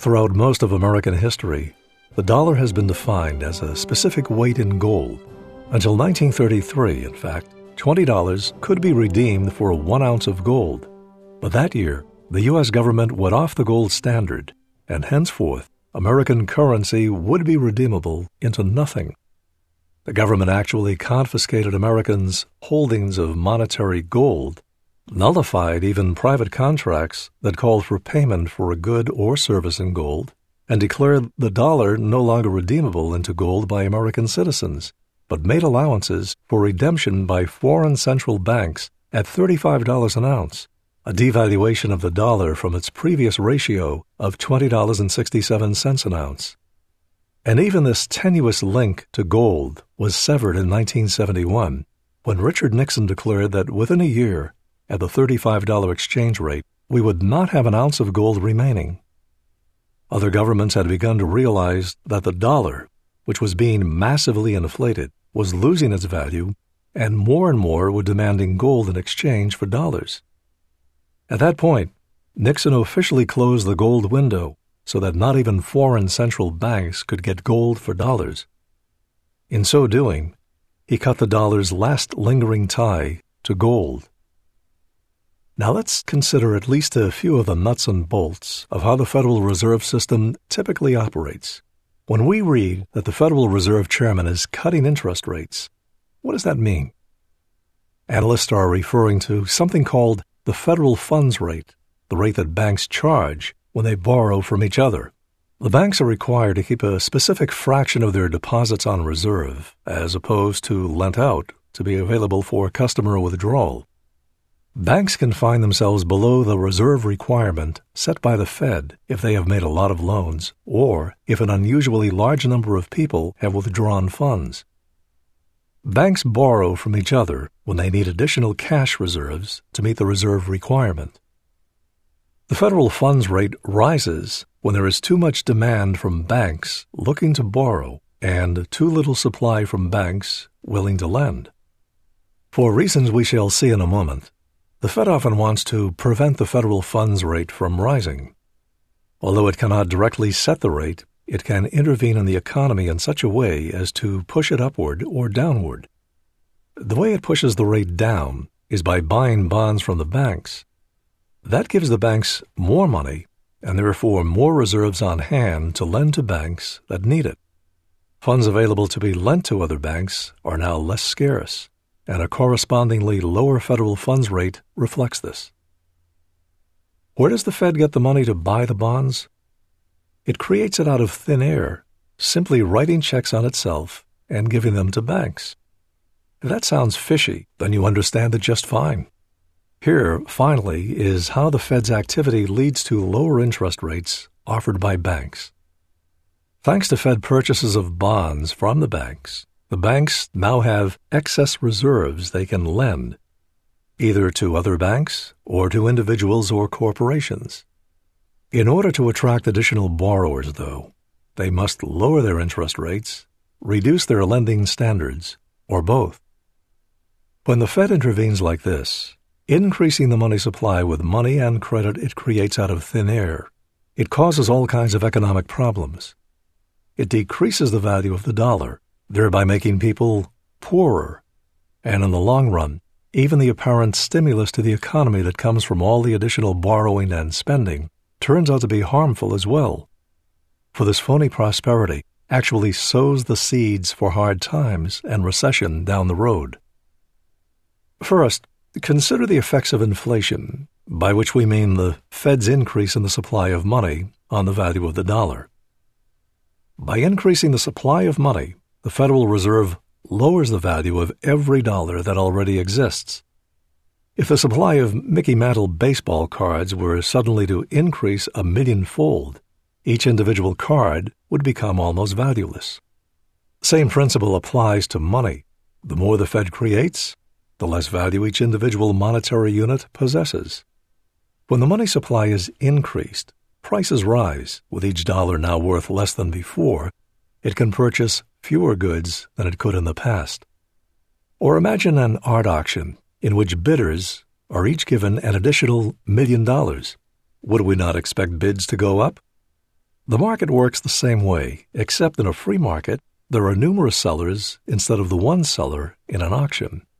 Throughout most of American history, the dollar has been defined as a specific weight in gold. Until 1933, in fact, $20 could be redeemed for 1 ounce of gold. But that year, the U.S. government went off the gold standard, and henceforth, American currency would be redeemable into nothing. The government actually confiscated Americans' holdings of monetary gold, nullified even private contracts that called for payment for a good or service in gold, and declared the dollar no longer redeemable into gold by American citizens, but made allowances for redemption by foreign central banks at $35 an ounce, a devaluation of the dollar from its previous ratio of $20.67 an ounce. And even this tenuous link to gold was severed in 1971, when Richard Nixon declared that within a year, at the $35 exchange rate, we would not have an ounce of gold remaining. Other governments had begun to realize that the dollar, which was being massively inflated, was losing its value, and more were demanding gold in exchange for dollars. At that point, Nixon officially closed the gold window so that not even foreign central banks could get gold for dollars. In so doing, he cut the dollar's last lingering tie to gold. Now let's consider at least a few of the nuts and bolts of how the Federal Reserve System typically operates. When we read that the Federal Reserve Chairman is cutting interest rates, what does that mean? Analysts are referring to something called the federal funds rate, the rate that banks charge when they borrow from each other. The banks are required to keep a specific fraction of their deposits on reserve, as opposed to lent out to be available for customer withdrawal. Banks can find themselves below the reserve requirement set by the Fed if they have made a lot of loans, or if an unusually large number of people have withdrawn funds. Banks borrow from each other when they need additional cash reserves to meet the reserve requirement. The federal funds rate rises when there is too much demand from banks looking to borrow and too little supply from banks willing to lend. For reasons we shall see in a moment, the Fed often wants to prevent the federal funds rate from rising. Although it cannot directly set the rate, it can intervene in the economy in such a way as to push it upward or downward. The way it pushes the rate down is by buying bonds from the banks. That gives the banks more money and therefore more reserves on hand to lend to banks that need it. Funds available to be lent to other banks are now less scarce, and a correspondingly lower federal funds rate reflects this. Where does the Fed get the money to buy the bonds? It creates it out of thin air, simply writing checks on itself and giving them to banks. If that sounds fishy, then you understand it just fine. Here, finally, is how the Fed's activity leads to lower interest rates offered by banks. Thanks to Fed purchases of bonds from the banks now have excess reserves they can lend, either to other banks or to individuals or corporations. In order to attract additional borrowers, though, they must lower their interest rates, reduce their lending standards, or both. When the Fed intervenes like this, increasing the money supply with money and credit it creates out of thin air, it causes all kinds of economic problems. It decreases the value of the dollar, thereby making people poorer, and in the long run, even the apparent stimulus to the economy that comes from all the additional borrowing and spending turns out to be harmful as well. For this phony prosperity actually sows the seeds for hard times and recession down the road. First, consider the effects of inflation, by which we mean the Fed's increase in the supply of money on the value of the dollar. By increasing the supply of money, the Federal Reserve lowers the value of every dollar that already exists. If the supply of Mickey Mantle baseball cards were suddenly to increase 1,000,000-fold, each individual card would become almost valueless. The same principle applies to money. The more the Fed creates, the less value each individual monetary unit possesses. When the money supply is increased, prices rise. With each dollar now worth less than before, it can purchase fewer goods than it could in the past. Or imagine an art auction in which bidders are each given an additional $1 million. Would we not expect bids to go up? The market works the same way, except in a free market, there are numerous sellers instead of the one seller in an auction.